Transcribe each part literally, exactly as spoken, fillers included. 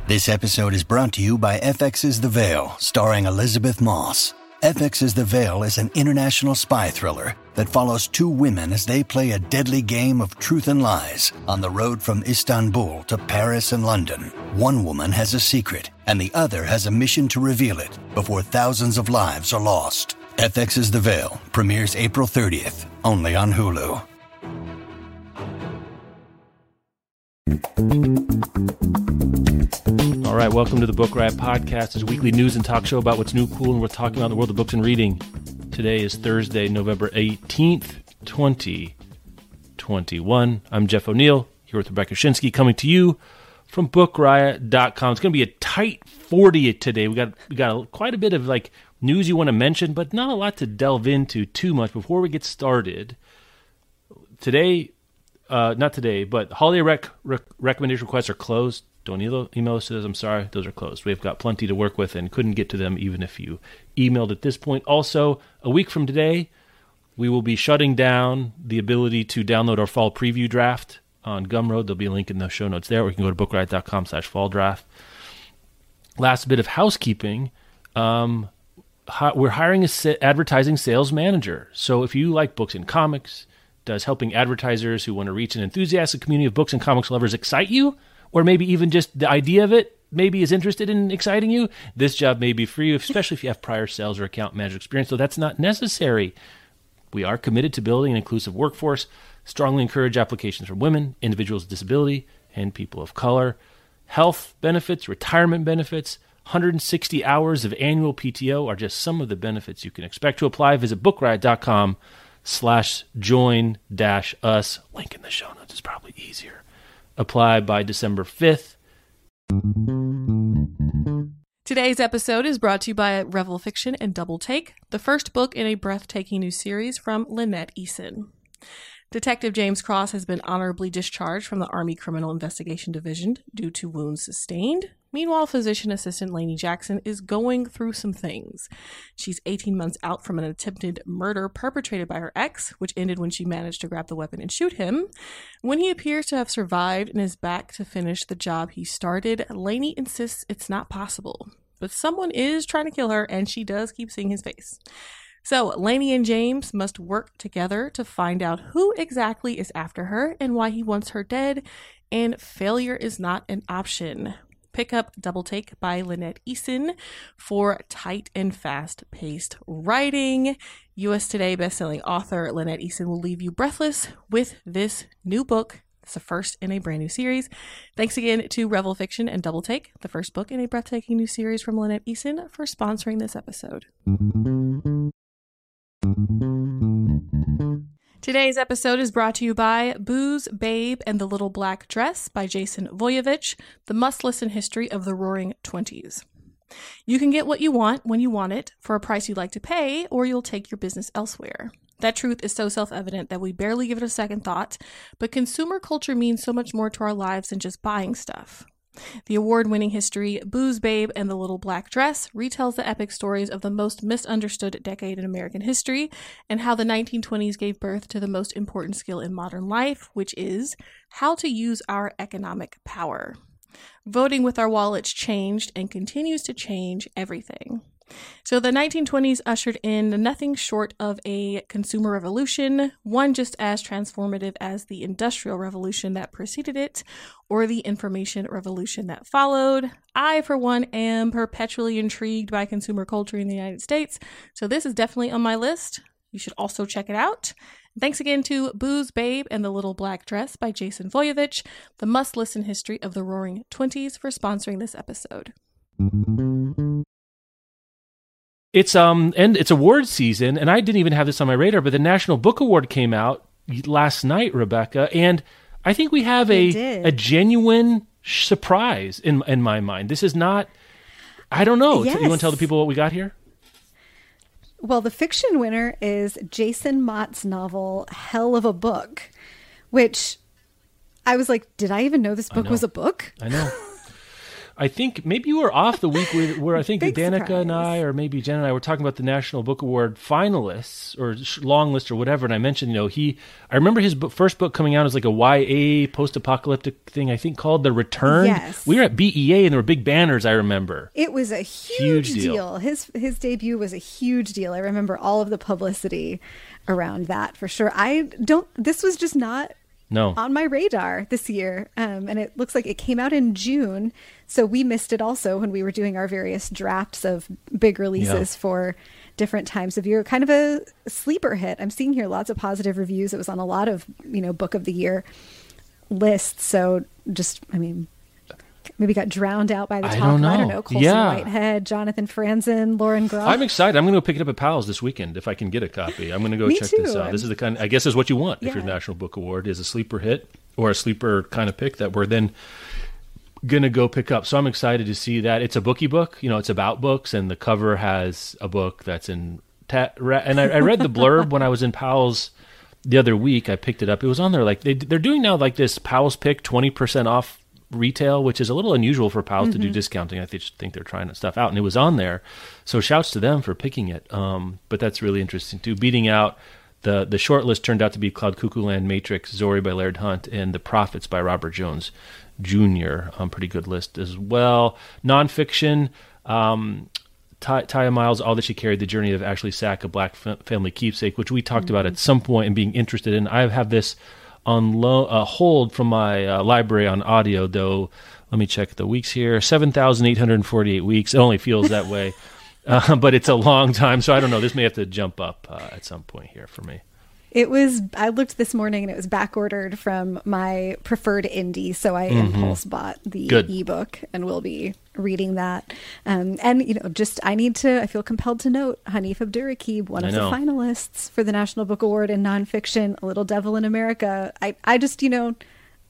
This episode is brought to you by F X's The Veil, starring Elizabeth Moss. F X's The Veil is an international spy thriller that follows two women as they play a deadly game of truth and lies on the road from Istanbul to Paris and London. One woman has a secret, and the other has a mission to reveal it before thousands of lives are lost. F X's The Veil premieres April thirtieth, only on Hulu. All right, welcome to the Book Riot Podcast. It's a weekly news and talk show about what's new, cool, and worth talking about in the world of books and reading. Today is Thursday, November eighteenth, twenty twenty-one. I'm Jeff O'Neill, here with Rebecca Schinsky, coming to you from book riot dot com. It's going to be a tight forty today. We got we got a, quite a bit of like news you want to mention, but not a lot to delve into too much before we get started. Today, uh, not today, but holiday rec, rec recommendation requests are closed. Don't email us to those. I'm sorry, those are closed. We've got plenty to work with and couldn't get to them even if you emailed at this point. Also, a week from today, we will be shutting down the ability to download our fall preview draft on Gumroad. There'll be a link in the show notes there, or you can go to book riot dot com slash fall draft. Last bit of housekeeping. Um, hi, we're hiring a sa- advertising sales manager. So if you like books and comics, does helping advertisers who want to reach an enthusiastic community of books and comics lovers excite you? Or maybe even just the idea of it maybe is interested in exciting you, this job may be for you, especially if you have prior sales or account manager experience, though that's not necessary. We are committed to building an inclusive workforce, strongly encourage applications from women, individuals with disability, and people of color. Health benefits, retirement benefits, one hundred sixty hours of annual P T O are just some of the benefits you can expect. To apply, visit book riot dot com slash join dash us. Link in the show notes is probably easier. Apply by December fifth. Today's episode is brought to you by Revel Fiction and Double Take, the first book in a breathtaking new series from Lynette Eason. Detective James Cross has been honorably discharged from the Army Criminal Investigation Division due to wounds sustained. Meanwhile, physician assistant Lainey Jackson is going through some things. She's eighteen months out from an attempted murder perpetrated by her ex, which ended when she managed to grab the weapon and shoot him. When he appears to have survived and is back to finish the job he started, Lainey insists it's not possible. But someone is trying to kill her, and she does keep seeing his face. So Lainey and James must work together to find out who exactly is after her and why he wants her dead, and failure is not an option. Pick up Double Take by Lynette Eason for tight and fast-paced writing. U S Today bestselling author Lynette Eason will leave you breathless with this new book. It's the first in a brand new series. Thanks again to Revel Fiction and Double Take, the first book in a breathtaking new series from Lynette Eason, for sponsoring this episode. Today's episode is brought to you by Booze, Babe, and the Little Black Dress by Jason Voyevich, the must-listen history of the Roaring Twenties. You can get what you want when you want it for a price you'd like to pay, or you'll take your business elsewhere. That truth is so self-evident that we barely give it a second thought, but consumer culture means so much more to our lives than just buying stuff. The award-winning history, Booze, Babe, and the Little Black Dress, retells the epic stories of the most misunderstood decade in American history and how the nineteen twenties gave birth to the most important skill in modern life, which is how to use our economic power. Voting with our wallets changed and continues to change everything. So the nineteen twenties ushered in nothing short of a consumer revolution, one just as transformative as the Industrial Revolution that preceded it, or the Information Revolution that followed. I, for one, am perpetually intrigued by consumer culture in the United States, so this is definitely on my list. You should also check it out. Thanks again to Booze, Babe, and the Little Black Dress by Jason Voyevich, the must-listen history of the Roaring Twenties, for sponsoring this episode. It's um and it's award season, and I didn't even have this on my radar, but the National Book Award came out last night, Rebecca, and I think we have a a genuine surprise in in my mind. This is not, I don't know. Yes. You want to tell the people what we got here? Well, the fiction winner is Jason Mott's novel Hell of a Book, which I was like, did I even know this book know. was a book? I know. I think maybe you were off the week where, where I think Big Danica surprise. and I, or maybe Jen and I, were talking about the National Book Award finalists or sh- long list or whatever. And I mentioned, you know, he, I remember his book, first book coming out as like a Y A post-apocalyptic thing, I think called The Return. Yes. We were at B E A and there were big banners, I remember. It was a huge, Huge deal. deal. His his debut was a huge deal. I remember all of the publicity around that for sure. I don't, this was just not No. on my radar this year. Um, and it looks like it came out in June. So we missed it also when we were doing our various drafts of big releases Yeah. for different times of year. Kind of a sleeper hit. I'm seeing here lots of positive reviews. It was on a lot of, you know, book of the year lists. So just, I mean, maybe got drowned out by the I talk. don't of, I don't know. know. Colson Yeah. Whitehead, Jonathan Franzen, Lauren Groff. I'm excited. I'm going to go pick it up at Powell's this weekend if I can get a copy. I'm going to go Me check too. this out. This is the kind, I guess, is what you want if Yeah. your National Book Award is a sleeper hit or a sleeper kind of pick that we're then going to go pick up. So I'm excited to see that. It's a bookie book. You know, it's about books, and the cover has a book that's in. Ta- ra- and I, I read the blurb when I was in Powell's the other week. I picked it up. It was on there like they, they're doing now like this Powell's pick twenty percent off retail, which is a little unusual for Powell's Mm-hmm. to do discounting. I just think they're trying stuff out, and it was on there. So shouts to them for picking it. Um, but that's really interesting too. Beating out the the short list turned out to be Cloud Cuckoo Land, Matrix, Zori by Laird Hunt, and The Prophets by Robert Jones Junior Um, pretty good list as well. Nonfiction. Um, Ty- Taya Miles, All That She Carried, The Journey of Ashley Sack, A Black F- Family Keepsake, which we talked mm-hmm. about at some point and being interested in. I have this on lo- uh, hold from my uh, library on audio, though. Let me check the weeks here. seven thousand eight hundred forty-eight weeks. It only feels that way. Uh, but it's a long time, so I don't know. This may have to jump up uh, at some point here for me. It was, I looked this morning and it was back ordered from my preferred indie. So I Mm-hmm. impulse bought the Good. ebook and will be reading that. Um, and, you know, just I need to, I feel compelled to note Hanif Abdurraqib, one I of the know. finalists for the National Book Award in nonfiction, A Little Devil in America. I, I just, you know,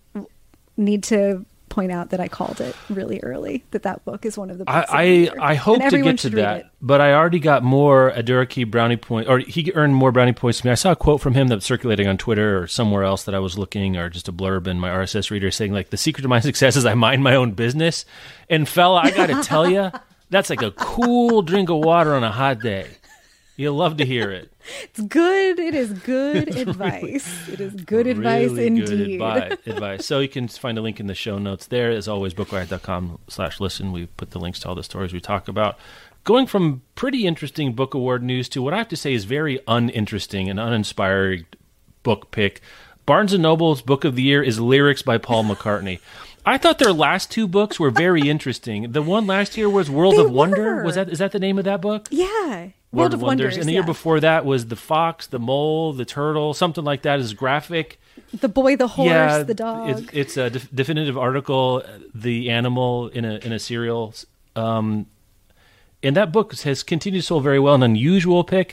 need to point out that I called it really early, that that book is one of the books of the I, year. I, I hope And to everyone get to should read that, it. but I already got more Abduraqib brownie points, or he earned more brownie points to me. I saw a quote from him that was circulating on Twitter or somewhere else that I was looking, or just a blurb in my R S S reader saying, like, the secret to my success is I mind my own business. And fella, I got to tell you, that's like a cool drink of water on a hot day. You'll love to hear it. It's good. It is good advice. It is good advice Really indeed. good advi- advice. So you can find a link in the show notes there. As always, bookriot.com slash listen. We put the links to all the stories we talk about. Going from pretty interesting book award news to what I have to say is very uninteresting and uninspiring book pick. Barnes and Noble's book of the year is Lyrics by Paul McCartney. I thought their last two books were very interesting. The one last year was World They of Wonder. were. Was that is that the name of that book? Yeah. World of Wonders. And the year yeah. before that was The Fox, The Mole, The Turtle, something like that is graphic. The boy, the horse, yeah, the dog. It's, it's a def- definitive article, the animal in a in a serial. Um, and that book has continued to sell very well, an unusual pick.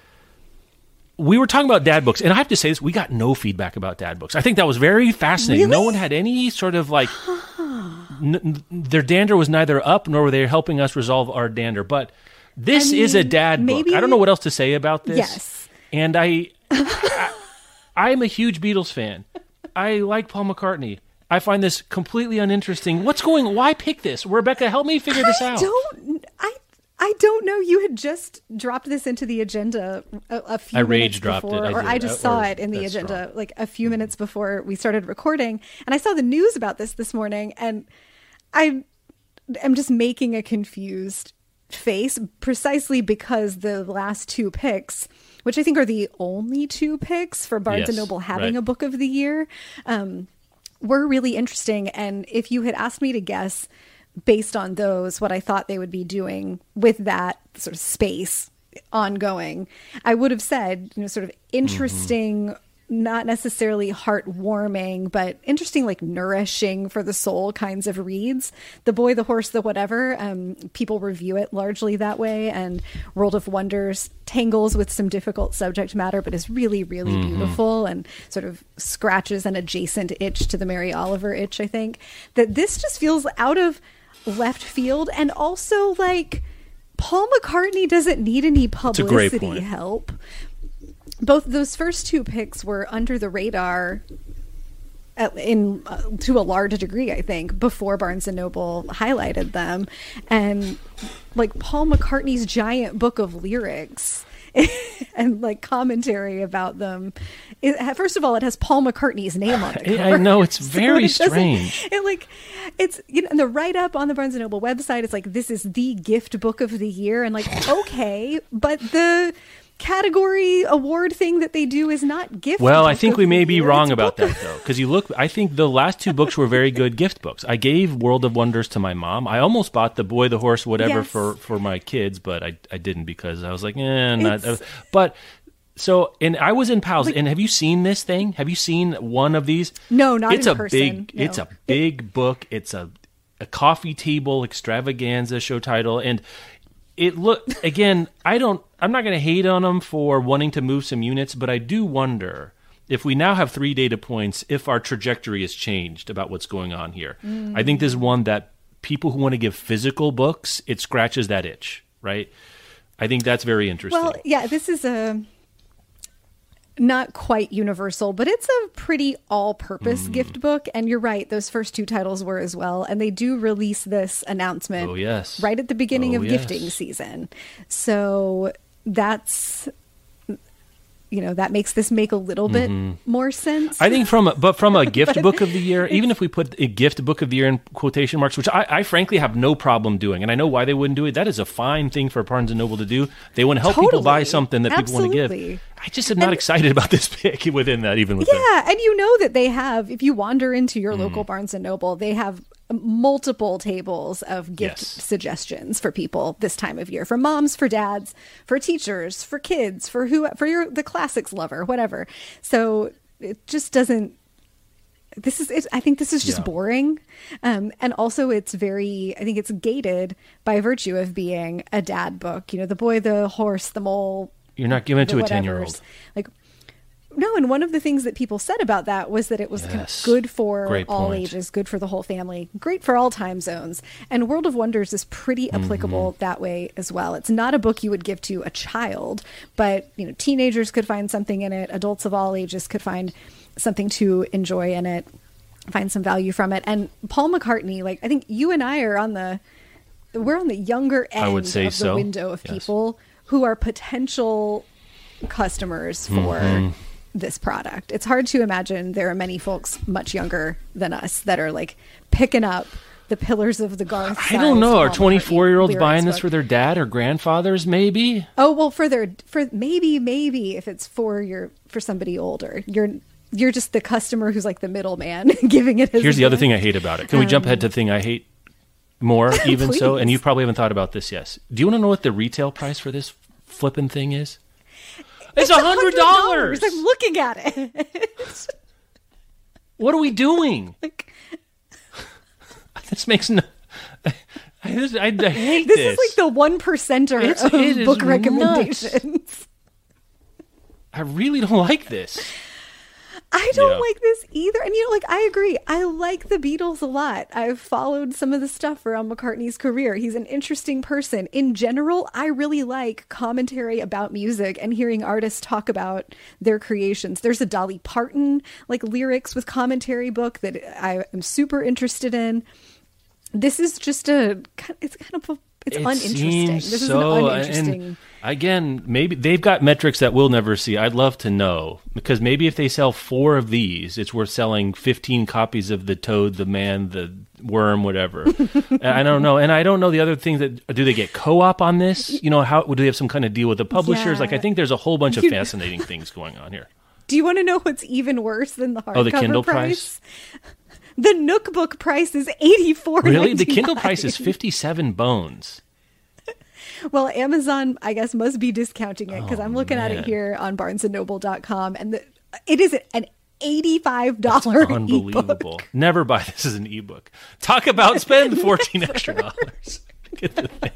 We were talking about dad books, and I have to say this, we got no feedback about dad books. I think that was very fascinating. No Really? one had any sort of like, n- n- their dander was neither up, nor were they helping us resolve our dander. But this I is a mean, dad book. maybe- I don't know what else to say about this. Yes. And I, I, I'm a huge Beatles fan. I like Paul McCartney. I find this completely uninteresting. What's going, why pick this? Rebecca, help me figure this I out. don't. I. I don't know. You had just dropped this into the agenda a, a few I minutes rage dropped it. before, I or did. I just Uh, saw or it in the that's agenda strong. like a few minutes before we started recording, and I saw the news about this this morning, and I am just making a confused face precisely because the last two picks, which I think are the only two picks for Barnes and Yes, Noble having right. a book of the year, um, were really interesting. And if you had asked me to guess based on those, what I thought they would be doing with that sort of space ongoing, I would have said, you know, sort of interesting, mm-hmm. not necessarily heartwarming, but interesting, like nourishing for the soul kinds of reads. The Boy, the Horse, the Whatever, um, people review it largely that way. And World of Wonders tangles with some difficult subject matter, but is really, really mm-hmm. beautiful and sort of scratches an adjacent itch to the Mary Oliver itch, I think. That this just feels out of left field, and also like Paul McCartney doesn't need any publicity help. Both those first two picks were under the radar in uh, to a large degree, I think, before Barnes and Noble highlighted them. And like Paul McCartney's giant book of lyrics and like commentary about them. It, first of all, it has Paul McCartney's name on it. I know, it's very so it strange. It like it's you know, and the write up on the Barnes and Noble website is like, this is the gift book of the year, and like, okay, but the category award thing that they do is not gift. Well, book I think of we the may be year. wrong It's about book that though, because you look. I think the last two books were very good gift books. I gave World of Wonders to my mom. I almost bought The Boy, the Horse, whatever Yes. for for my kids, but I I didn't because I was like, eh, not. It's- But so, and I was in Pals. Like- and have you seen this thing? Have you seen one of these? No, not it's in a person, big. no. It's a big book. It's a a coffee table extravaganza show title, and it look again. I don't. I'm not going to hate on them for wanting to move some units, but I do wonder if we now have three data points, if our trajectory has changed about what's going on here. Mm. I think this is one that people who want to give physical books, it scratches that itch, right? I think that's very interesting. Well, yeah, this is a not quite universal, but it's a pretty all-purpose Mm. gift book. And you're right, those first two titles were as well. And they do release this announcement Oh, yes. right at the beginning Oh, of yes. gifting season. So that's, you know, that makes this make a little bit more sense. I think from a, but from a gift book of the year, even if we put a gift book of the year in quotation marks, which I, I frankly have no problem doing, and I know why they wouldn't do it. That is a fine thing for Barnes and Noble to do. They want to help people buy Totally. something that people want to Absolutely. give. I just am not excited about this pick within that, even with that. Yeah, and you know that they have, if you wander into Mm. your local Barnes and Noble, they have multiple tables of gift Yes. suggestions for people this time of year, for moms, for dads, for teachers, for kids, for who, for your the classics lover, whatever. So it just doesn't. This is. It, I think this is just Yeah. boring, um, and also it's very. I think it's gated by virtue of being a dad book. You know, The Boy, the Horse, the Mole. You're not giving it the to a whatevers. ten-year-old. Like, no, and one of the things that people said about that was that it was kind of Yes. good for Great all point. ages, good for the whole family, great for all time zones. And World of Wonders is pretty applicable Mm-hmm. that way as well. It's not a book you would give to a child, but you know, teenagers could find something in it, adults of all ages could find something to enjoy in it, find some value from it. And Paul McCartney, like I think you and I are on the we're on the younger end I would say of the so. window of Yes. people who are potential customers for Mm-hmm. this product. It's hard to imagine there are many folks much younger than us that are like picking up the Pillars of the Garth. I don't know. Are Paul McCartney twenty-four-year-olds lyrics buying this book. for their dad or grandfathers? Maybe. Oh well, for their for maybe maybe if it's for your for somebody older, you're you're just the customer who's like the middleman giving it. As Here's a the other gift. thing I hate about it. Can we jump ahead to the thing I hate more? Even so, and Please. you probably haven't thought about this. Yes. Do you want to know what the retail price for this flipping thing is? It's a hundred dollars. I'm looking at it. What are we doing? Like, This makes no. I, I, I hate this, this. is like the one percenter It's- of it is book nuts. recommendations. I really don't like this. I don't Yeah. like this either. And you know, like I agree. I like the Beatles a lot. I've followed some of the stuff around McCartney's career. He's an interesting person. In general, I really like commentary about music and hearing artists talk about their creations. There's a Dolly Parton like lyrics with commentary book that I am super interested in. This is just a it's kind of a it's It uninteresting. seems This is so, an uninteresting. And again, maybe they've got metrics that we'll never see. I'd love to know, because maybe if they sell four of these, it's worth selling fifteen copies of the Toad, the Man, the Worm, whatever. I don't know, and I don't know the other things that do they get co-op on this? You know, how do they have some kind of deal with the publishers? Yeah. Like, I think there's a whole bunch of You- fascinating things going on here. Do you want to know what's even worse than the hardcover Oh, the Kindle price? The Nook book price is eighty-four. Really, the Kindle price is fifty-seven bones. Well, Amazon, I guess, must be discounting it because Oh, I'm looking at man. it here on barnes and noble dot com, and the, it is an eighty-five dollars Unbelievable. Never buy this as an ebook. Talk about spend fourteen extra dollars. Get the thing.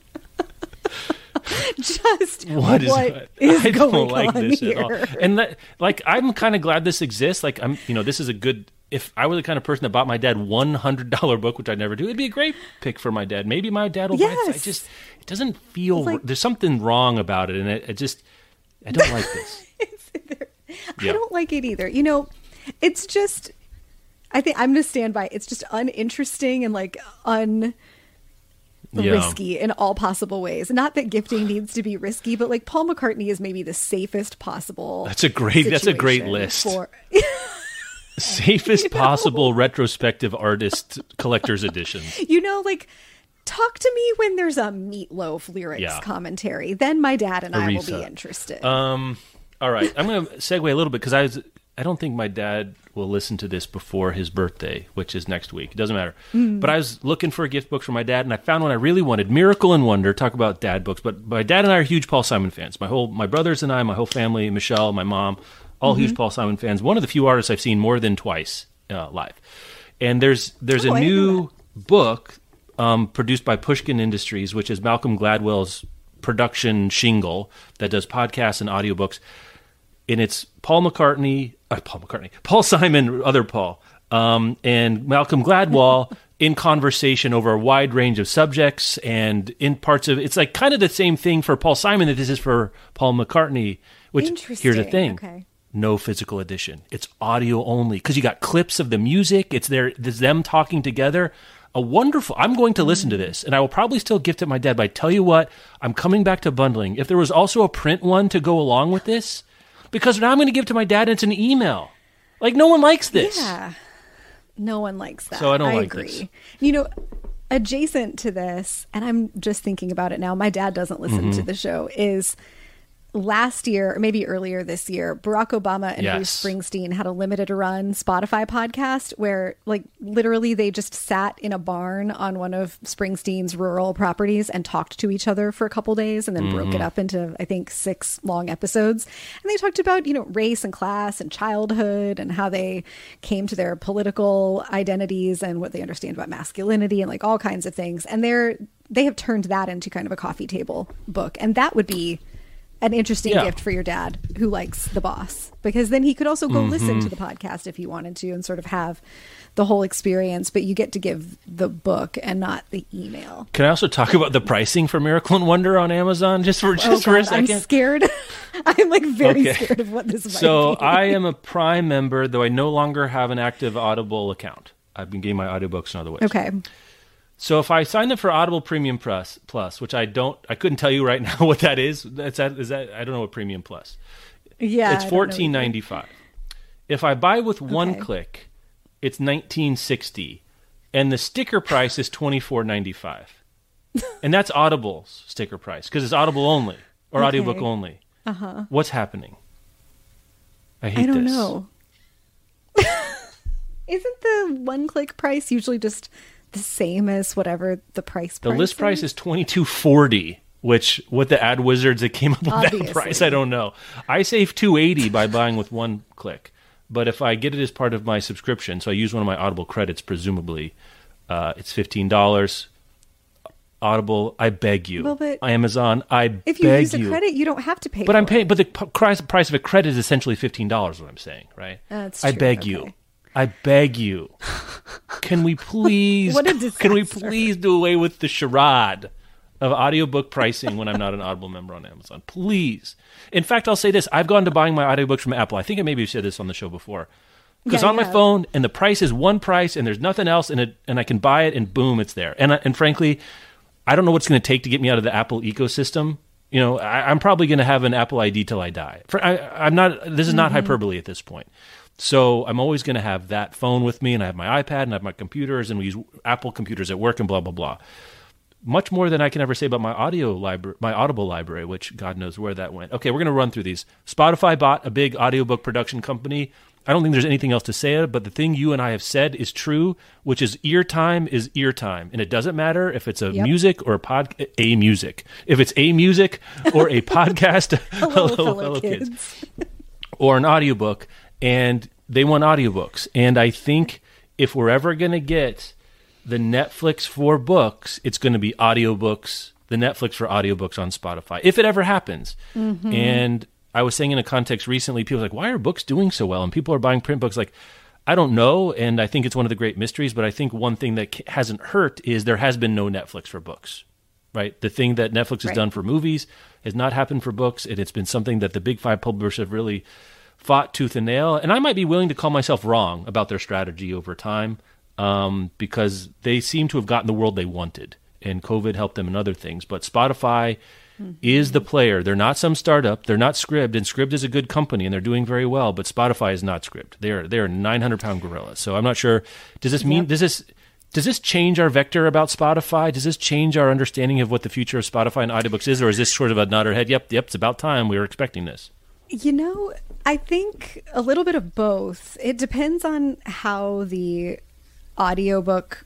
Just What is, what is I going don't like on this here? at all. And that, like, I'm kind of glad this exists. Like, I'm, you know, this is a good. If I were the kind of person that bought my dad one hundred dollar book, which I never do, it'd be a great pick for my dad. Maybe my dad will buy it. I Yes. just, it doesn't feel. It's like- there's something wrong about it, and it, it just, I don't like this. I Yeah. don't like it either. You know, it's just I think I'm going to stand by. It's just uninteresting and like un. Yeah. risky in all possible ways. Not that gifting needs to be risky, but like Paul McCartney is maybe the safest possible. That's a great. That's a great list. For... Safest you know? possible retrospective artist collector's edition. You know, like talk to me when there's a Meatloaf lyrics Yeah. commentary. Then my dad and I Aretha. will be interested. Um. All right. I'm going to segue a little bit because I was. I don't think my dad will listen to this before his birthday, which is next week. It doesn't matter. Mm. But I was looking for a gift book for my dad, and I found one I really wanted. Miracle and Wonder. Talk about dad books. But my dad and I are huge Paul Simon fans. My whole, my brothers and I, my whole family, Michelle, my mom, all mm-hmm. huge Paul Simon fans. One of the few artists I've seen more than twice uh, live. And there's there's oh, a I new book um, produced by Pushkin Industries, which is Malcolm Gladwell's production shingle that does podcasts and audiobooks. And it's Paul McCartney, uh, Paul McCartney, Paul Simon, other Paul, um, and Malcolm Gladwell in conversation over a wide range of subjects and in parts of it's like kind of the same thing for Paul Simon that this is for Paul McCartney. Which here's the thing: okay. no physical edition. It's audio only because you got clips of the music. It's there. There's them talking together. A wonderful. I'm going to listen to this, and I will probably still gift it my dad. But I tell you what, I'm coming back to bundling. If there was also a print one to go along with this. Because now I'm going to give it to my dad and it's an email. Like, no one likes this. Yeah. No one likes that. So I don't I like agree. this. You know, adjacent to this, and I'm just thinking about it now, my dad doesn't listen mm-hmm. to the show, is last year, or maybe earlier this year, Barack Obama and yes. Bruce Springsteen had a limited run Spotify podcast where like literally they just sat in a barn on one of Springsteen's rural properties and talked to each other for a couple days and then mm-hmm. broke it up into, I think, six long episodes. And they talked about, you know, race and class and childhood and how they came to their political identities and what they understand about masculinity and like all kinds of things. And they're, they have turned that into kind of a coffee table book. And that would be an interesting yeah. gift for your dad who likes The Boss, because then he could also go mm-hmm. listen to the podcast if he wanted to and sort of have the whole experience, but you get to give the book and not the email. Can I also talk about the pricing for Miracle and Wonder on Amazon just for just oh, for God, a second? I'm scared. I'm like very okay. scared of what this might so be. I am a Prime member, though I no longer have an active Audible account. I've been getting my audiobooks in other ways. Okay. So if I signed up for Audible Premium Plus, Plus, which I don't, I couldn't tell you right now what that is. That's that is that I don't know what Premium Plus. Yeah, it's fourteen ninety five. If I buy with one okay. click, it's nineteen sixty, and the sticker price is twenty four ninety five, and that's Audible's sticker price because it's Audible only or okay. audiobook only. Uh huh. What's happening? I hate I don't this. know. Isn't the one click price usually just the same as whatever the price the price list is? price is twenty-two forty, which with the ad wizards that came up with Obviously. that price, I don't know. I save two eighty by buying with one click, but if I get it as part of my subscription, so I use one of my Audible credits, presumably, uh, it's fifteen dollars. Audible, I beg you. Well, but Amazon, I if you beg use a you. credit, you don't have to pay. But for I'm paying. it. But the p- price price of a credit is essentially fifteen dollars. What I'm saying, right? That's I true. beg okay. you. I beg you. Can we please? What a can we disaster. please do away with the charade of audiobook pricing when I'm not an Audible member on Amazon? Please. In fact, I'll say this: I've gone to buying my audiobooks from Apple. I think I maybe said this on the show before. Because Yeah, on my yeah. phone, and the price is one price, and there's nothing else, and it, and I can buy it, and boom, it's there. And I- and frankly, I don't know what's going to take to get me out of the Apple ecosystem. You know, I, I'm probably going to have an Apple I D till I die. For, I, I'm not. This is not Mm-hmm. hyperbole at this point. So I'm always going to have that phone with me, and I have my iPad, and I have my computers, and we use Apple computers at work, and blah blah blah. Much more than I can ever say about my audio library, my Audible library, which God knows where that went. Okay, we're going to run through these. Spotify bought a big audiobook production company. I don't think there's anything else to say, but the thing you and I have said is true, which is ear time is ear time. And it doesn't matter if it's a Yep. music or a pod, a music. If it's a music or a podcast, Hello, fellow kids. kids. Or an audiobook, and they want audiobooks. And I think if we're ever going to get the Netflix for books, it's going to be audiobooks, the Netflix for audiobooks on Spotify, if it ever happens. Mm-hmm. And I was saying in a context recently, people were like, why are books doing so well? And people are buying print books. Like, I don't know, and I think it's one of the great mysteries, but I think one thing that hasn't hurt is there has been no Netflix for books, right? The thing that Netflix has Right. done for movies has not happened for books, and it's been something that the big five publishers have really fought tooth and nail, and I might be willing to call myself wrong about their strategy over time, um, because they seem to have gotten the world they wanted, and COVID helped them in other things. But Spotify mm-hmm. is the player. They're not some startup. They're not Scribd, and Scribd is a good company, and they're doing very well. But Spotify is not Scribd. They're they're nine hundred pound gorillas. So I'm not sure. Does this mean? Yep. Does this? Does this change our vector about Spotify? Does this change our understanding of what the future of Spotify and audiobooks is, or is this sort of a nod our head? Yep, yep, it's about time. We were expecting this. You know, I think a little bit of both. It depends on how the audiobook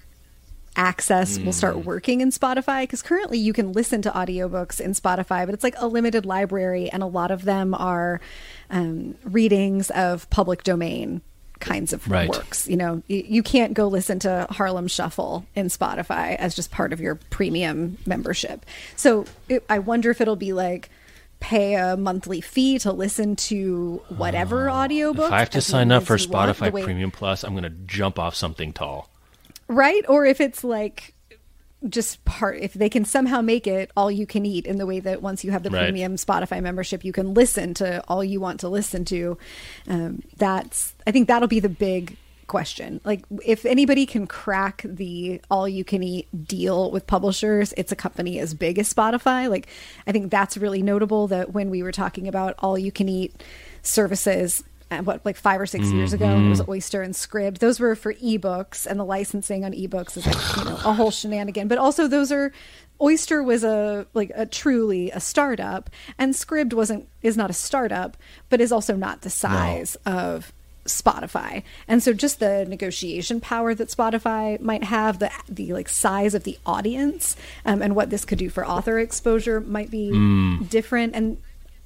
access mm. will start working in Spotify, because currently you can listen to audiobooks in Spotify, but it's like a limited library, and a lot of them are um, readings of public domain kinds of right. works. You know, you, you can't go listen to Harlem Shuffle in Spotify as just part of your premium membership. So it, I wonder if it'll be like pay a monthly fee to listen to whatever oh, audiobook. If I have to sign up for Spotify want, Premium Plus, I'm going to jump off something tall. Right? Or if it's like just part, if they can somehow make it all you can eat in the way that once you have the right. premium Spotify membership, you can listen to all you want to listen to. Um, that's, I think that'll be the big question. Like, if anybody can crack the all you can eat deal with publishers, it's a company as big as Spotify. Like, I think that's really notable, that when we were talking about all you can eat services, what, like five or six mm-hmm. years ago, and it was Oyster and Scribd. Those were for ebooks, and the licensing on ebooks is like, you know, a whole shenanigan. But also, those are, Oyster was a like a truly a startup, and Scribd wasn't is not a startup, but is also not the size no. of Spotify. And so just the negotiation power that Spotify might have, the the like size of the audience, um, and what this could do for author exposure might be mm. different. And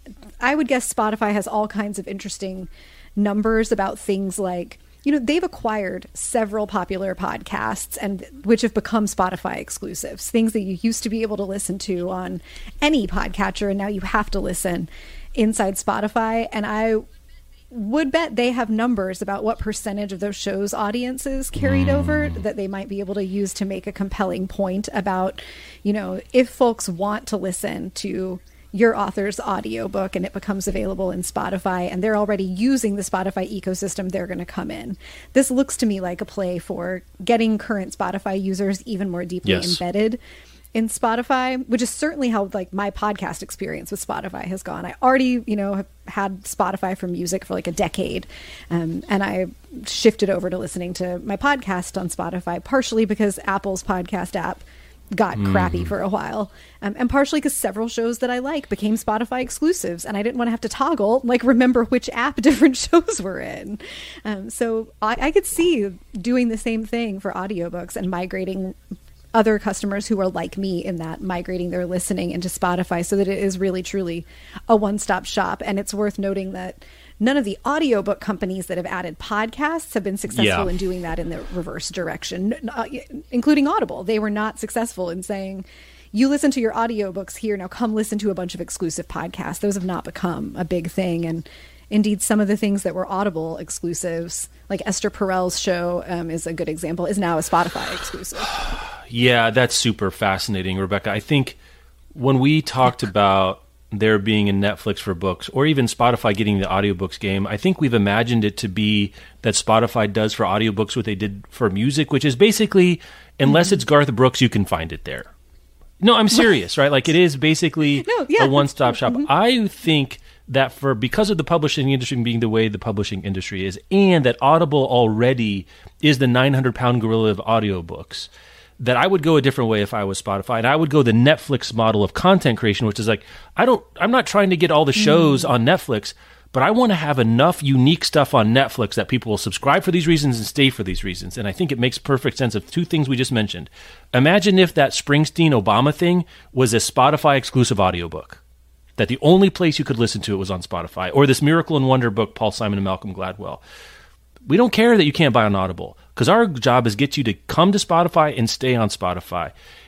I would guess Spotify has all kinds of interesting numbers about things like, you know, they've acquired several popular podcasts, and which have become Spotify exclusives, things that you used to be able to listen to on any podcatcher, and now you have to listen inside Spotify. And I would bet they have numbers about what percentage of those shows audiences carried mm. over, that they might be able to use to make a compelling point about, you know, if folks want to listen to your author's audiobook and it becomes available in Spotify, and they're already using the Spotify ecosystem, they're going to come in. This looks to me like a play for getting current Spotify users even more deeply yes. embedded in Spotify, which is certainly how like my podcast experience with Spotify has gone. I already, you know, have had Spotify for music for like a decade. Um, and I shifted over to listening to my podcast on Spotify, partially because Apple's podcast app got mm. crappy for a while, um, and partially because several shows that I like became Spotify exclusives, and I didn't want to have to toggle, like, remember which app different shows were in. Um, so I, I could see doing the same thing for audiobooks and migrating other customers who are like me in that, migrating their listening into Spotify so that it is really, truly a one-stop shop. And it's worth noting that none of the audiobook companies that have added podcasts have been successful yeah. in doing that in the reverse direction, uh, including Audible. They were not successful in saying, you listen to your audiobooks here, now come listen to a bunch of exclusive podcasts. Those have not become a big thing. And indeed, some of the things that were Audible exclusives, like Esther Perel's show um, is a good example, is now a Spotify exclusive. Yeah, that's super fascinating, Rebecca. I think when we talked about there being a Netflix for books, or even Spotify getting the audiobooks game, I think we've imagined it to be that Spotify does for audiobooks what they did for music, which is basically, unless mm-hmm. it's Garth Brooks, you can find it there. No, I'm serious, right? Like, it is basically no, yeah. a one-stop shop. Mm-hmm. I think that for because of the publishing industry being the way the publishing industry is, and that Audible already is the nine hundred pound gorilla of audiobooks, that I would go a different way if I was Spotify, and I would go the Netflix model of content creation, which is like, I don't, I'm not trying to get all the shows mm. on Netflix, but I want to have enough unique stuff on Netflix that people will subscribe for these reasons and stay for these reasons. And I think it makes perfect sense of two things we just mentioned. Imagine if that Springsteen Obama thing was a Spotify exclusive audiobook, that the only place you could listen to it was on Spotify, or this Miracle and Wonder book, Paul Simon and Malcolm Gladwell. We don't care that you can't buy on Audible, because our job is get you to come to Spotify and stay on Spotify.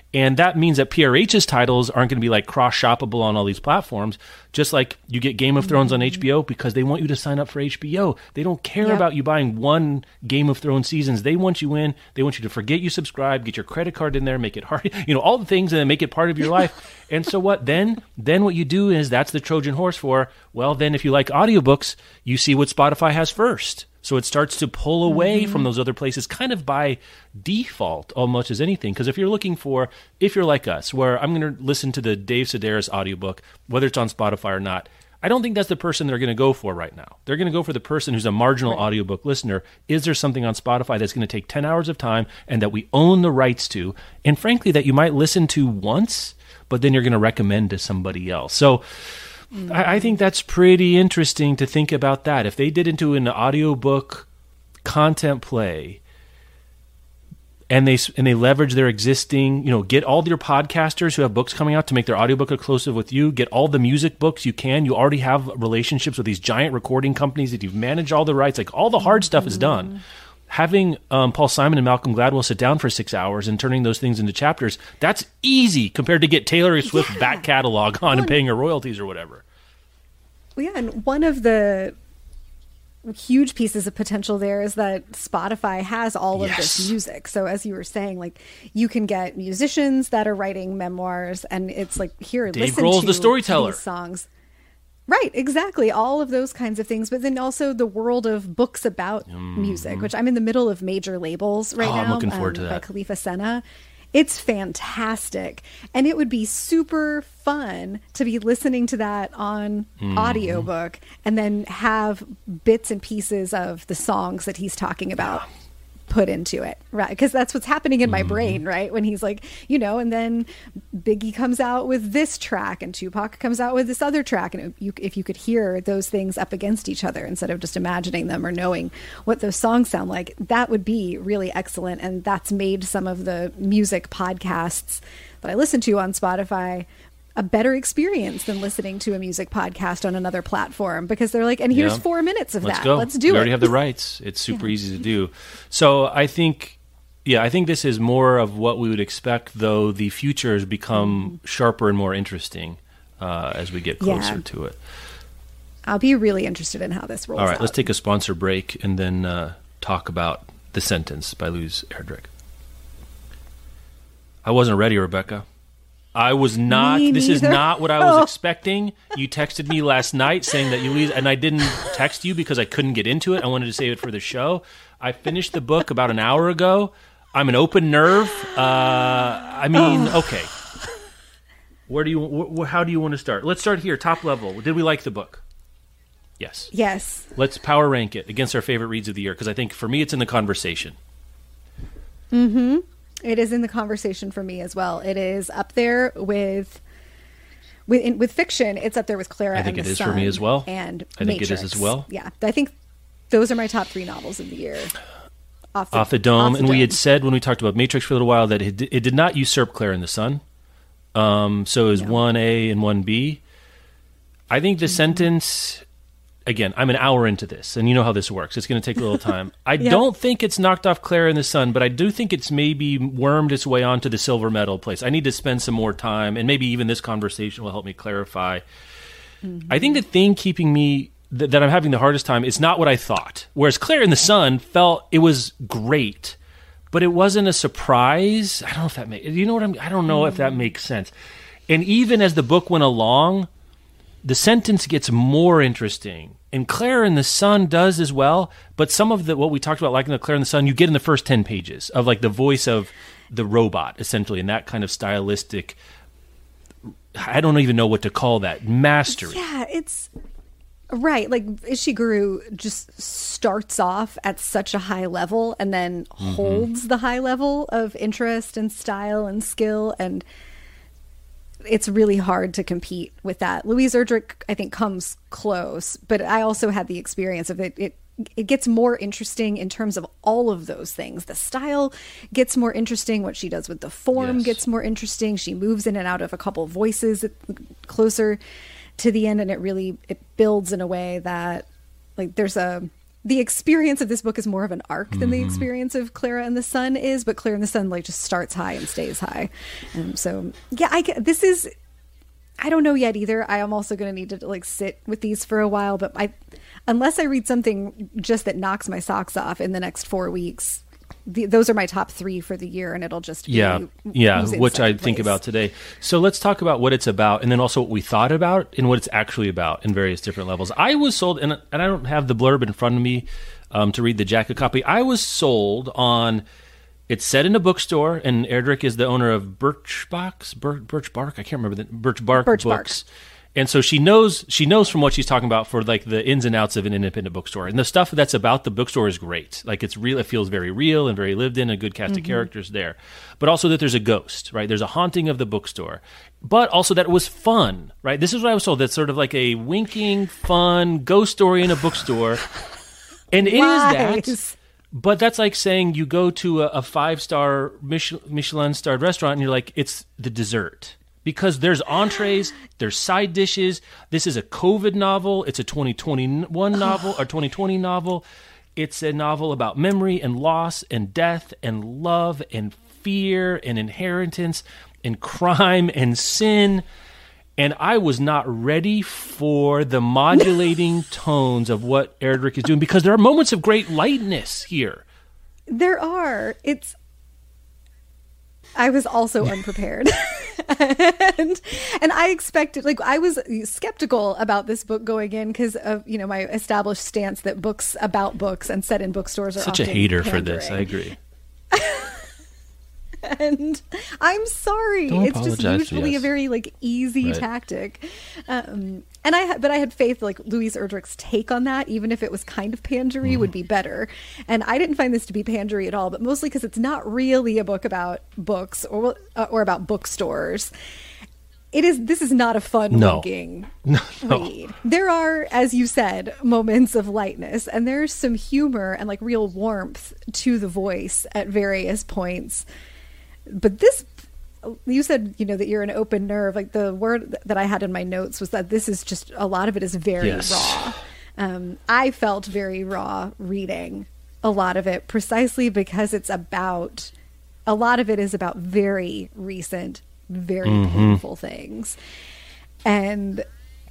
And that means that P R H's titles aren't going to be like cross-shoppable on all these platforms, just like you get Game of Thrones on H B O because they want you to sign up for H B O. They don't care Yep. about you buying one Game of Thrones seasons. They want you in. They want you to forget you subscribe, get your credit card in there, make it hard, you know, all the things, and then make it part of your life. And so what then? Then what you do is that's the Trojan horse for, well, then if you like audiobooks, you see what Spotify has first. So it starts to pull away mm-hmm. from those other places kind of by default, almost as anything. Because if you're looking for, if you're like us, where I'm going to listen to the Dave Sedaris audiobook, whether it's on Spotify or not, I don't think that's the person they're going to go for right now. They're going to go for the person who's a marginal right. audiobook listener. Is there something on Spotify that's going to take ten hours of time and that we own the rights to? And frankly, that you might listen to once, but then you're going to recommend to somebody else. So I, I think that's pretty interesting to think about that. If they did into an audiobook content play and they and they leverage their existing, you know, get all your podcasters who have books coming out to make their audiobook exclusive with you, get all the music books you can. You already have relationships with these giant recording companies that you've managed all the rights. Like all the hard stuff is done. Having um, Paul Simon and Malcolm Gladwell sit down for six hours and turning those things into chapters, that's easy compared to get Taylor Swift yeah. back catalog on well, and paying her royalties or whatever. Well, yeah, and one of the huge pieces of potential there is that Spotify has all of yes. this music. So as you were saying, like you can get musicians that are writing memoirs, and it's like, here, Dave listen Grohl's to the storyteller. these songs. Right, exactly. All of those kinds of things. But then also the world of books about mm-hmm. music, which I'm in the middle of Major Labels right oh, now. I'm looking forward um, to that. By Khalifa Sena. It's fantastic. And it would be super fun to be listening to that on mm-hmm. audiobook and then have bits and pieces of the songs that he's talking about. Yeah. Put into it, right? Because that's what's happening in my mm-hmm. brain, right? When he's like, you know, and then Biggie comes out with this track and Tupac comes out with this other track, and you, if you could hear those things up against each other instead of just imagining them or knowing what those songs sound like, that would be really excellent. And that's made some of the music podcasts that I listen to on Spotify a better experience than listening to a music podcast on another platform, because they're like, and here's yeah. four minutes of Let's that. Go. Let's do we it. We already have the rights. It's super yeah. easy to do. So I think, yeah, I think this is more of what we would expect, though the future has become mm. sharper and more interesting uh, as we get closer yeah. to it. I'll be really interested in how this rolls out. All right, out. Let's take a sponsor break and then uh, talk about The Sentence by Louise Erdrich. I wasn't ready, Rebecca. I was not, Me this is neither. not what I was oh. expecting. You texted me last night saying that you, and I didn't text you because I couldn't get into it. I wanted to save it for the show. I finished the book about an hour ago. I'm an open nerve. Uh, I mean, oh. okay. Where do you, wh- how do you want to start? Let's start here, top level. Did we like the book? Yes. Yes. Let's power rank it against our favorite reads of the year, because I think for me it's in the conversation. Mm-hmm. It is in the conversation for me as well. It is up there with with in, with fiction. It's up there with Clara. I think and it the is Sun for me as well. And I think Matrix. it is as well. Yeah, I think those are my top three novels of the year. Off the, off the dome, off the and dome. we had said when we talked about Matrix for a little while that it, it did not usurp Clara and the Sun. Um, so it was no. one A and one B. I think the mm-hmm. sentence. Again, I'm an hour into this, and you know how this works. It's going to take a little time. I yep. don't think it's knocked off Clara and the Sun, but I do think it's maybe wormed its way onto the silver medal place. I need to spend some more time, and maybe even this conversation will help me clarify. Mm-hmm. I think the thing keeping me, th- that I'm having the hardest time, is not what I thought. Whereas Clara and the Sun felt, it was great, but it wasn't a surprise. I don't know if that makes, you know what I'm, I don't know mm-hmm. if that makes sense. And even as the book went along, the sentence gets more interesting. And Claire and the Sun does as well, but some of the what we talked about, like in the Claire and the Sun, you get in the first ten pages of like the voice of the robot, essentially, and that kind of stylistic, I don't even know what to call that, mastery. Yeah, it's right. Like Ishiguro just starts off at such a high level and then mm-hmm. holds the high level of interest and style and skill, and it's really hard to compete with that. Louise Erdrich, I think, comes close, but I also had the experience of it. It it gets more interesting in terms of all of those things. The style gets more interesting. What she does with the form yes. gets more interesting. She moves in and out of a couple of voices closer to the end, and it really it builds in a way that, like, there's a the experience of this book is more of an arc than the experience of Clara and the Sun is, but Clara and the Sun like just starts high and stays high. And so, yeah, I get, this is, I don't know yet either. I am also going to need to like sit with these for a while, but I, unless I read something just that knocks my socks off in the next four weeks, the, those are my top three for the year, and it'll just be, yeah, yeah, which I think about today. So let's talk about what it's about, and then also what we thought about and what it's actually about in various different levels. I was sold, and, and I don't have the blurb in front of me um, to read the jacket copy. I was sold on it's set in a bookstore, and Erdrich is the owner of Birchbox, Bir- Birch Bark. I can't remember the Birch Bark Birch books. Bark. And so she knows she knows from what she's talking about for like the ins and outs of an independent bookstore. And the stuff that's about the bookstore is great. Like it's real, it feels very real and very lived in, a good cast mm-hmm. of characters there. But also that there's a ghost, right? There's a haunting of the bookstore. But also that it was fun, right? This is what I was told. That's sort of like a winking, fun ghost story in a bookstore. And it Wise. is that. But that's like saying you go to a, a five-star Michelin-starred restaurant and you're like, it's the dessert. Because there's entrees, there's side dishes. This is a COVID novel. It's a twenty twenty-one novel or twenty twenty novel. It's a novel about memory and loss and death and love and fear and inheritance and crime and sin. And I was not ready for the modulating tones of what Erdrich is doing because there are moments of great lightness here. There are. It's. I was also unprepared. and and I expected, like, I was skeptical about this book going in because of, you know, my established stance that books about books and set in bookstores are such a often hater pandering. for this. I agree. And I'm sorry. Don't it's just apologize, usually yes. a very like easy Right. tactic. Um, and I, but I had faith like Louise Erdrich's take on that, even if it was kind of pandery, Mm-hmm. would be better. And I didn't find this to be pandery at all, but mostly because it's not really a book about books or uh, or about bookstores. It is. This is not a fun No. winking No, no. read. There are, as you said, moments of lightness, and there's some humor and like real warmth to the voice at various points. But this, you said, you know, that you're an open nerve. Like the word that I had in my notes was that this is just, a lot of it is very Yes. raw. Um, I felt very raw reading a lot of it precisely because it's about, a lot of it is about very recent, very Mm-hmm. painful things. And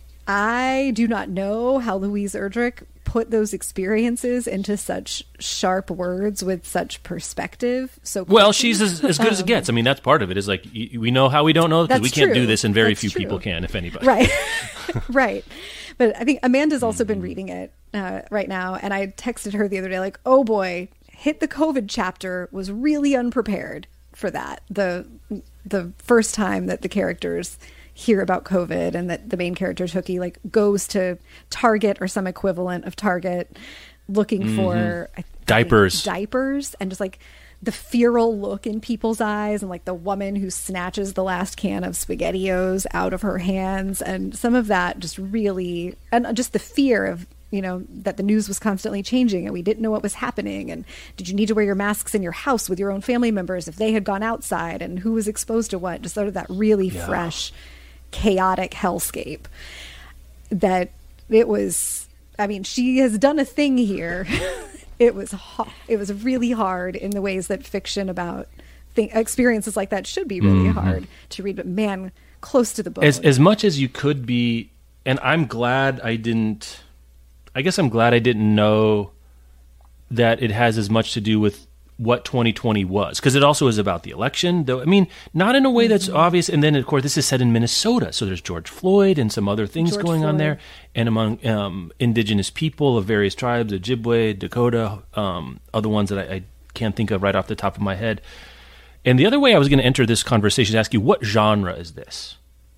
I do not know how Louise Erdrich put those experiences into such sharp words with such perspective. So Well, quickly. she's as, as good as it gets. I mean, that's part of it. Is like y- we know how we don't know because That's we can't true. do this, and very That's few true. people can, if anybody. Right. Right. But I think Amanda's also Mm-hmm. been reading it uh, right now. And I texted her the other day, like, oh boy, hit the COVID chapter, was really unprepared for that. The, the first time that the characters hear about COVID and that the main character Tookie like goes to Target or some equivalent of Target looking for I think, Diapers. diapers and just like the feral look in people's eyes and like the woman who snatches the last can of SpaghettiOs out of her hands, and some of that just really, and just the fear of, you know, that the news was constantly changing and we didn't know what was happening, and did you need to wear your masks in your house with your own family members if they had gone outside, and who was exposed to what, just sort of that really Yeah. fresh chaotic hellscape that it was. I mean, she has done a thing here. It was ho- it was really hard in the ways that fiction about th- experiences like that should be really Mm-hmm. hard to read, but man, close to the bone. As as much as you could be, and I'm glad I didn't. I guess I'm glad I didn't know that it has as much to do with what twenty twenty was, because it also is about the election, though. I mean, not in a way that's obvious. And then, of course, this is set in Minnesota, so there's George Floyd and some other things George going on Floyd. there, and among um, indigenous people of various tribes, Ojibwe, Dakota, um, other ones that I, I can't think of right off the top of my head. And the other way I was going to enter this conversation is ask you, what genre is this?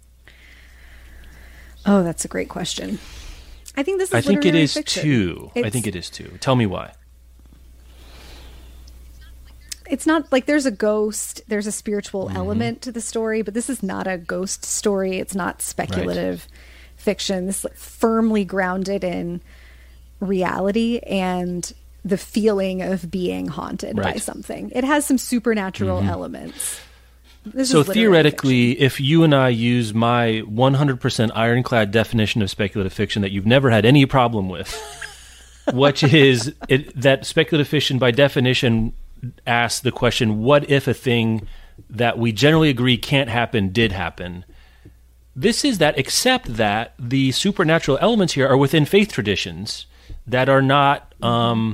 Oh, that's a great question. I think this is I think it literary is fiction. too. I It's- think it is too. Tell me why. It's not like there's a ghost, there's a spiritual Mm-hmm. element to the story, but this is not a ghost story. It's not speculative fiction. This is like firmly grounded in reality and the feeling of being haunted by Right. Mm-hmm. something. It has some supernatural elements. This So is literary theoretically, fiction. if you and I use my one hundred percent ironclad definition of speculative fiction that you've never had any problem with, which is it, that speculative fiction, by definition, asks the question, what if a thing that we generally agree can't happen did happen? This is that, except that the supernatural elements here are within faith traditions that are not, um,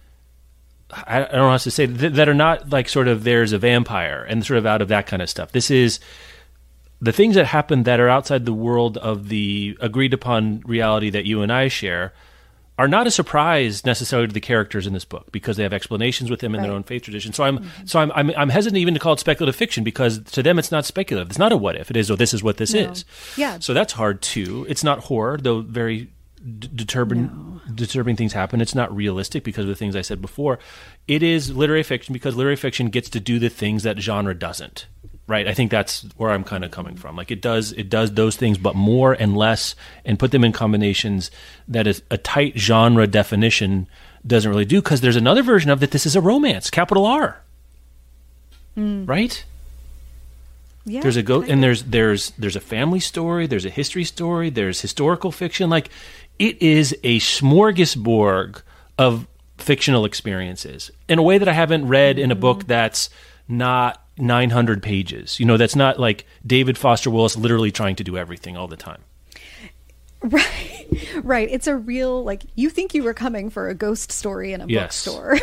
I, I don't know how to say, th- that are not like sort of there's a vampire and sort of out of that kind of stuff. This is the things that happen that are outside the world of the agreed upon reality that you and I share are not a surprise necessarily to the characters in this book, because they have explanations with them in right. their own faith tradition. So I'm mm-hmm. so I'm, I'm I'm hesitant even to call it speculative fiction, because to them it's not speculative. It's not a what if. It is, oh, this is what this no. is. Yeah. So that's hard too. It's not horror, though very d- disturbing no. disturbing things happen. It's not realistic because of the things I said before. It is literary fiction because literary fiction gets to do the things that genre doesn't. Right, I think that's where I'm kind of coming from. Like it does, it does those things, but more and less, and put them in combinations that is a tight genre definition doesn't really do. Because there's another version of that. This is a romance, capital R. Mm. Right? Yeah. There's a go, and there's there's there's a family story. There's a history story. There's historical fiction. Like it is a smorgasbord of fictional experiences in a way that I haven't read mm-hmm. in a book that's not nine hundred pages. You know, that's not like David Foster Wallace literally trying to do everything all the time. Right. Right. It's a real, like, you think you were coming for a ghost story in a yes. bookstore.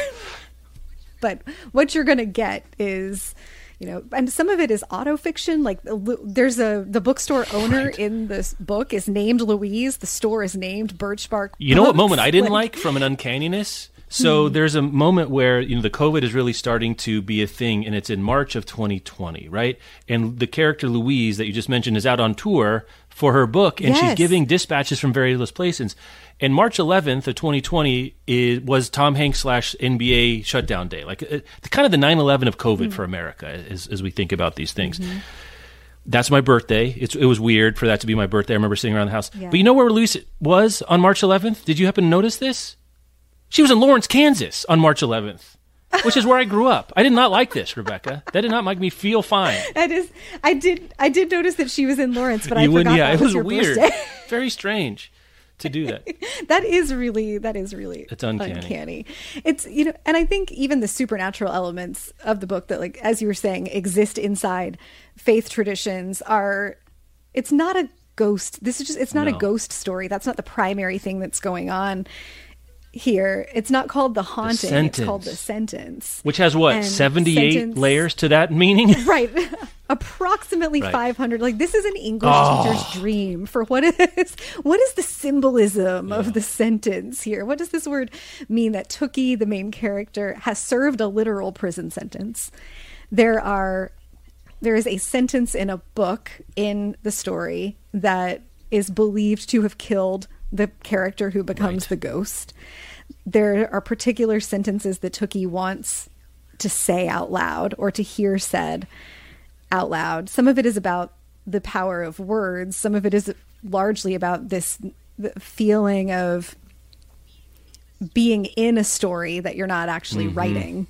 But what you're going to get is, you know, and some of it is autofiction. Like there's a, the bookstore owner right. in this book is named Louise. The store is named Birch Bark You know Books. what moment I didn't like, like from an uncanniness? So hmm. there's a moment where, you know, the COVID is really starting to be a thing, and it's in March of twenty twenty, right? And the character Louise that you just mentioned is out on tour for her book, and yes. she's giving dispatches from various places. And March eleventh of twenty twenty is, was Tom Hanks slash N B A shutdown day, like uh, kind of the nine eleven of COVID hmm. for America, as, as we think about these things. Mm-hmm. That's my birthday. It's, it was weird for that to be my birthday. I remember sitting around the house. Yeah. But you know where Louise was on March eleventh? Did you happen to notice this? She was in Lawrence, Kansas on March eleventh, which is where I grew up. I did not like this, Rebecca. That did not make me feel fine. That is, I did I did notice that she was in Lawrence, but you I forgot yeah, that it was was your weird. birthday. Very strange to do that. That is really, that is really it's uncanny. uncanny. It's, you know, and I think even the supernatural elements of the book that, like, as you were saying, exist inside faith traditions are, it's not a ghost. This is just, it's not no. a ghost story. That's not the primary thing that's going on here. It's not called the haunting. The it's called the sentence. Which has what, and seventy-eight sentence, layers to that meaning? Right. Approximately right. five hundred. Like, this is an English oh. teacher's dream for what is what is the symbolism yeah. of the sentence here? What does this word mean that Tookie, the main character, has served a literal prison sentence? There are there is a sentence in a book in the story that is believed to have killed the character who becomes right. the ghost. There are particular sentences that Tookie wants to say out loud or to hear said out loud. Some of it is about the power of words. Some of it is largely about this feeling of being in a story that you're not actually mm-hmm. writing.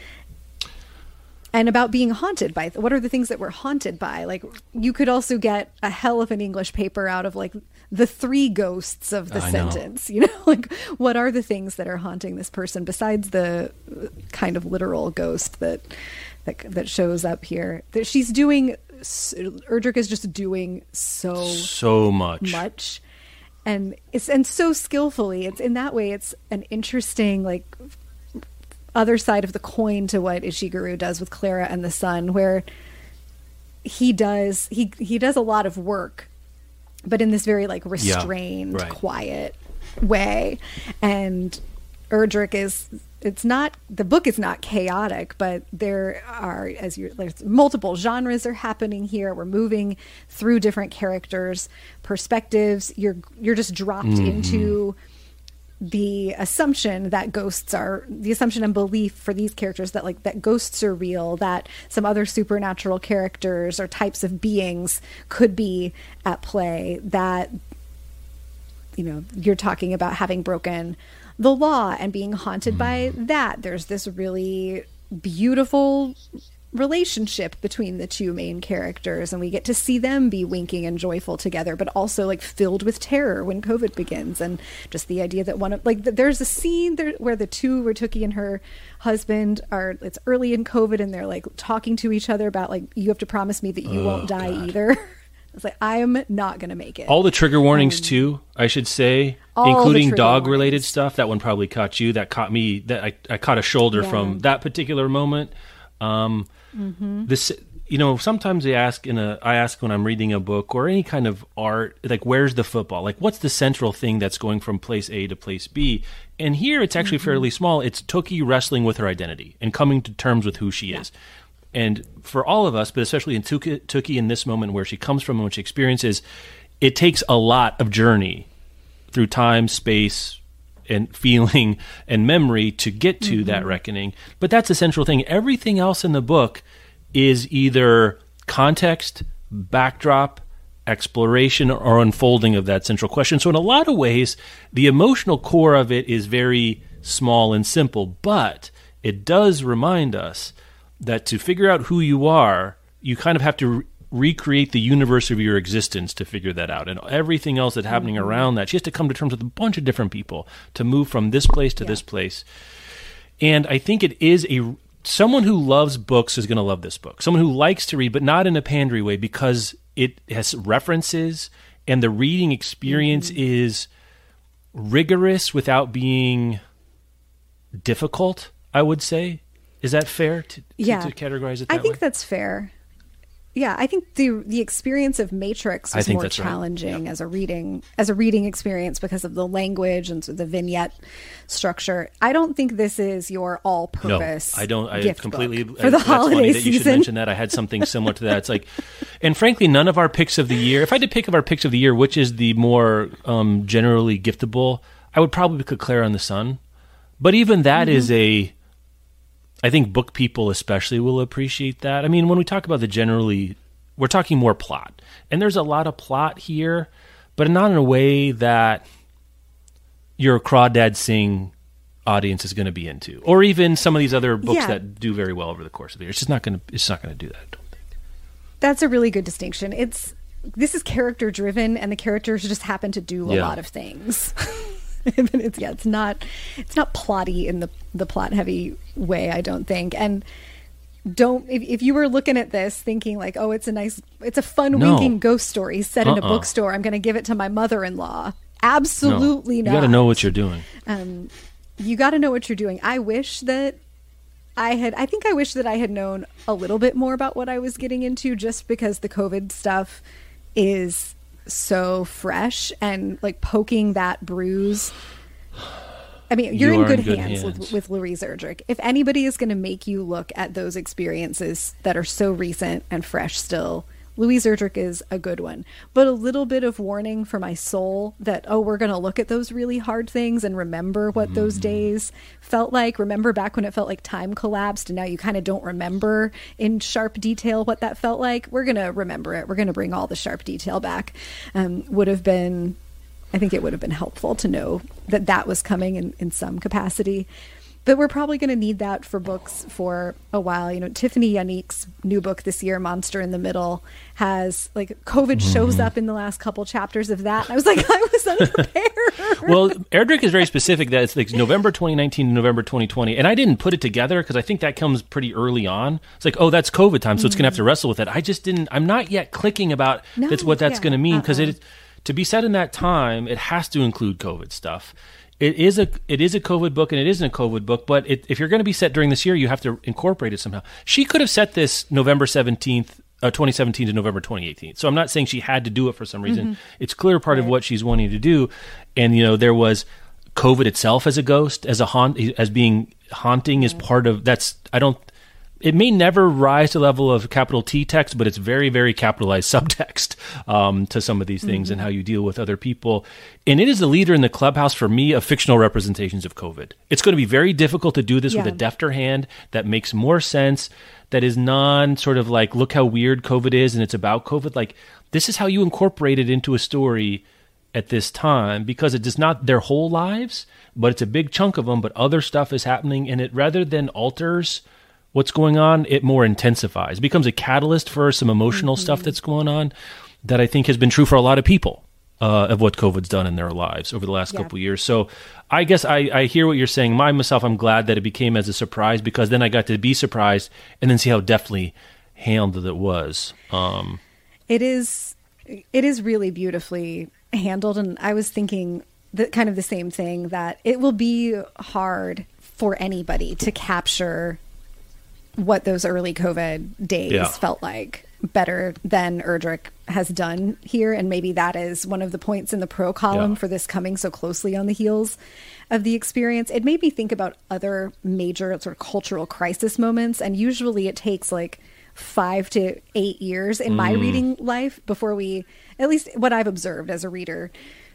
And about being haunted by, what are the things that we're haunted by? Like, you could also get a hell of an English paper out of, like, the three ghosts of the I sentence, know. you know, like, what are the things that are haunting this person besides the kind of literal ghost that, that, that shows up here? That she's doing, Erdrich is just doing so, so much, much. And it's, and so skillfully. It's in that way, it's an interesting, like, other side of the coin to what Ishiguro does with Clara and the Sun, where he does he he does a lot of work, but in this very, like, restrained, yeah, right. quiet way. And Erdrich is, it's not, the book is not chaotic, but there are, as you, there's multiple genres are happening here. We're moving through different characters' perspectives. You're you're just dropped mm-hmm. into the assumption that ghosts are, the assumption and belief for these characters that, like, that ghosts are real, that some other supernatural characters or types of beings could be at play, that, you know, you're talking about having broken the law and being haunted by that. There's this really beautiful relationship between the two main characters, and we get to see them be winking and joyful together, but also like filled with terror when COVID begins. And just the idea that one of like there's a scene there where the two, where Tookie and her husband are, it's early in COVID, and they're like talking to each other about like, you have to promise me that you oh, won't die God. either. It's like, I'm not going to make it. All the trigger warnings um, too, I should say, including dog related stuff. That one probably caught you. That caught me. That I, I caught a shoulder yeah. from that particular moment. Um, mm-hmm. This, you know, sometimes they ask in a, I ask when I'm reading a book or any kind of art, like, where's the football? Like, what's the central thing that's going from place A to place B? And here it's actually mm-hmm. fairly small. It's Tookie wrestling with her identity and coming to terms with who she yeah. is. And for all of us, but especially in Tookie, Tookie in this moment where she comes from and what she experiences, it takes a lot of journey through time, space, and feeling and memory to get to mm-hmm. that reckoning. But that's the central thing. Everything else in the book is either context, backdrop, exploration, or unfolding of that central question. So in a lot of ways, the emotional core of it is very small and simple, but it does remind us that to figure out who you are, you kind of have to re- recreate the universe of your existence to figure that out. And everything else that's happening mm-hmm. around that, she has to come to terms with a bunch of different people to move from this place to yeah. this place. And I think it is a... Someone who loves books is going to love this book. Someone who likes to read, but not in a pandery way, because it has references and the reading experience mm-hmm. is rigorous without being difficult, I would say. Is that fair to, to, yeah. to categorize it that I think way? that's fair. Yeah, I think the the experience of Matrix was more challenging right. yep. as a reading as a reading experience because of the language and the vignette structure. I don't think this is your all-purpose. No, I don't. I gift completely book for the I, holiday that's funny that season. You should mention that. I had something similar to that. It's like, and frankly, none of our picks of the year. If I did pick of our picks of the year, which is the more um, generally giftable, I would probably pick Claire on the Sun. But even that mm-hmm. is a. I think book people especially will appreciate that. I mean, when we talk about the generally, we're talking more plot. And there's a lot of plot here, but not in a way that your Crawdad Sing audience is going to be into. Or even some of these other books yeah. that do very well over the course of the year. It's just not going to it's not going to do that, I don't think. That's a really good distinction. It's this is character driven, and the characters just happen to do a yeah. lot of things. it's yeah, it's not it's not plotty in the the plot heavy way, I don't think. And don't if, if you were looking at this thinking like, oh, it's a nice, it's a fun no. winking ghost story set uh-uh. in a bookstore, I'm going to give it to my mother-in-law. Absolutely no. not. You got to know what you're doing. Um, you got to know what you're doing. I wish that I had. I think I wish that I had known a little bit more about what I was getting into, just because the COVID stuff is so fresh and like poking that bruise. I mean, you're you in good, in good hands, hands with, with Louise Erdrich. If anybody is going to make you look at those experiences that are so recent and fresh still, Louise Erdrich is a good one. But a little bit of warning for my soul that, oh, we're going to look at those really hard things and remember what mm. those days felt like. Remember back when it felt like time collapsed and now you kind of don't remember in sharp detail what that felt like. We're going to remember it. We're going to bring all the sharp detail back. Um, would have been, I think it would have been helpful to know that that was coming in, in some capacity. But we're probably going to need that for books for a while. You know, Tiffany Yannick's new book this year, Monster in the Middle, has like COVID mm-hmm. shows up in the last couple chapters of that. And I was like, I was unprepared. Well, Erdrich is very specific that it's like November twenty nineteen to November twenty twenty. And I didn't put it together because I think that comes pretty early on. It's like, oh, that's COVID time, so mm-hmm. it's going to have to wrestle with it. I just didn't, I'm not yet clicking about no, that's what that's yeah, going to mean because uh-uh. it to be said in that time, it has to include COVID stuff. It is a it is a COVID book and it isn't a COVID book, but it, if you're going to be set during this year, you have to incorporate it somehow. She could have set this November seventeenth, uh, twenty seventeen to November twenty eighteen. So I'm not saying she had to do it for some reason. Mm-hmm. It's clear part right. of what she's wanting to do. And, you know, there was COVID itself as a ghost, as a haunt, as being haunting is part of that's, I don't, it may never rise to the level of capital T text, but it's very, very capitalized subtext um, to some of these things mm-hmm. and how you deal with other people. And it is the leader in the clubhouse for me of fictional representations of COVID. It's going to be very difficult to do this yeah. with a defter hand that makes more sense, that is non sort of like, look how weird COVID is and it's about COVID. Like, this is how you incorporate it into a story at this time, because it is not their whole lives, but it's a big chunk of them, but other stuff is happening. And it, rather than alters what's going on, it more intensifies. It becomes a catalyst for some emotional mm-hmm. stuff that's going on that I think has been true for a lot of people uh, of what COVID's done in their lives over the last yeah. couple of years. So I guess I, I hear what you're saying. My, myself, I'm glad that it became as a surprise, because then I got to be surprised and then see how deftly handled it was. Um, it is, it is really beautifully handled. And I was thinking that kind of the same thing, that it will be hard for anybody to capture what those early COVID days yeah. felt like better than Erdrich has done here. And maybe that is one of the points in the pro column yeah. for this coming so closely on the heels of the experience. It made me think about other major sort of cultural crisis moments. And usually it takes like five to eight years in mm. my reading life before we, at least what I've observed as a reader,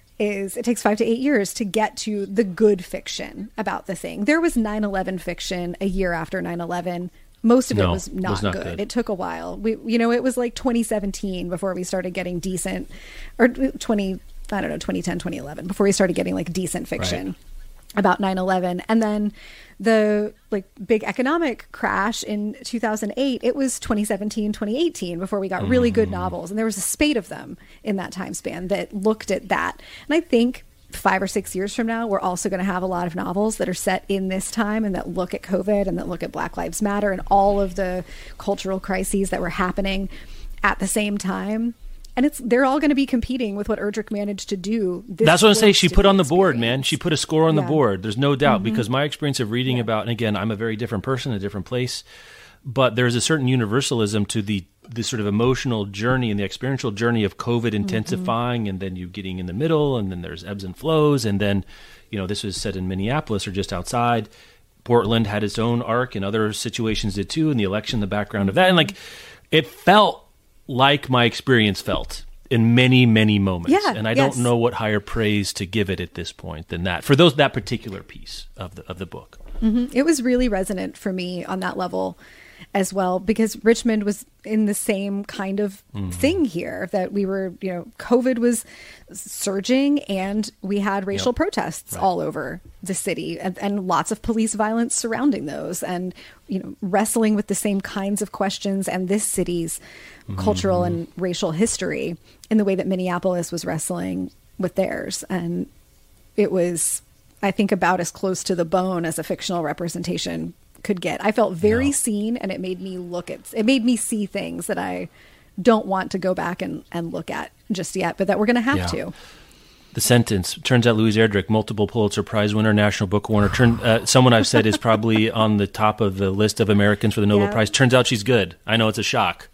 is it takes five to eight years to get to the good fiction about the thing. There was nine eleven fiction a year after nine eleven. Most of no, it was not, was not good. good. It took a while. We, you know, it was like twenty seventeen before we started getting decent, or twenty, I don't know, twenty ten, twenty eleven, before we started getting like decent fiction right. about nine eleven. And then the like big economic crash in two thousand eight, it was twenty seventeen, twenty eighteen before we got really mm. good novels. And there was a spate of them in that time span that looked at that. And I think five or six years from now, we're also going to have a lot of novels that are set in this time and that look at COVID and that look at Black Lives Matter and all of the cultural crises that were happening at the same time. And it's they're all going to be competing with what Erdrich managed to do. This That's what I say. She put on the board, man. She put a score on yeah. the board. There's no doubt, mm-hmm. because my experience of reading yeah. about, and again, I'm a very different person, a different place, but there's a certain universalism to the this sort of emotional journey and the experiential journey of COVID intensifying, mm-hmm. and then you getting in the middle, and then there's ebbs and flows, and then, you know, this was set in Minneapolis or just outside. Portland had its own arc, and other situations did too, and the election, the background of that, and like it felt like my experience felt in many, many moments. Yeah, and I yes. don't know what higher praise to give it at this point than that for those that particular piece of the of the book. Mm-hmm. It was really resonant for me on that level as well, because Richmond was in the same kind of mm-hmm. thing here, that we were, you know, COVID was surging and we had racial yep. protests right. all over the city, and, and lots of police violence surrounding those, and, you know, wrestling with the same kinds of questions and this city's mm-hmm. cultural and racial history in the way that Minneapolis was wrestling with theirs. And it was, I think, about as close to the bone as a fictional representation could get. I felt very no. seen, and it made me look at, it made me see things that I don't want to go back and, and look at just yet, but that we're going to have yeah. to. The sentence, turns out Louise Erdrich, multiple Pulitzer Prize winner, National Book Award, turn, uh, someone I've said is probably on the top of the list of Americans for the Nobel yeah. Prize. Turns out she's good. I know it's a shock.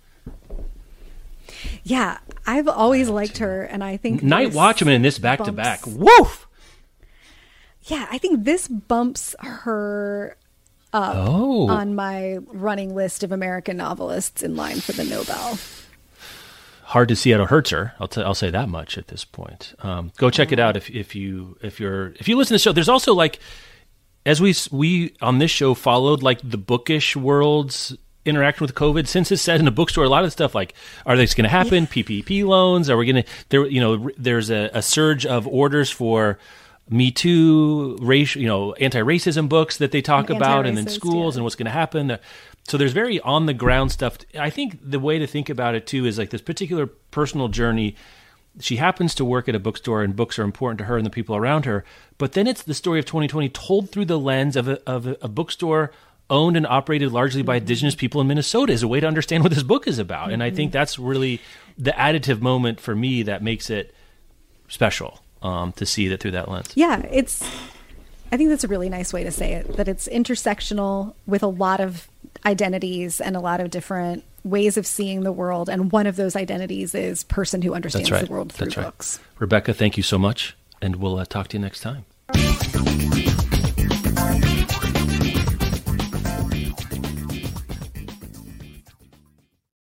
Yeah, I've always liked her, and I think Night Watchman in this back-to-back. Woof! Yeah, I think this bumps her up oh. on my running list of American novelists in line for the Nobel. Hard to see how it hurts her. I'll t- I'll say that much at this point. Um, go check it out if if you if you're if you listen to the show. There's also, like, as we we on this show followed like the bookish world's interaction with COVID. Since it's set in a bookstore, a lot of stuff like, are this going to happen? Yeah. P P P loans? Are we going to there? You know, there's a, a surge of orders for Me Too, race, you know, anti-racism books that they talk about, and in schools, yeah. and what's going to happen. So there's very on-the-ground stuff. I think the way to think about it, too, is like this particular personal journey. She happens to work at a bookstore, and books are important to her and the people around her. But then it's the story of twenty twenty told through the lens of a, of a, a bookstore owned and operated largely by mm-hmm. indigenous people in Minnesota, as a way to understand what this book is about. Mm-hmm. And I think that's really the additive moment for me that makes it special. Um, to see that through that lens. Yeah, it's, I think that's a really nice way to say it, that it's intersectional with a lot of identities and a lot of different ways of seeing the world. And one of those identities is person who understands right. the world through that's books. Right. Rebecca, thank you so much. And we'll uh, talk to you next time.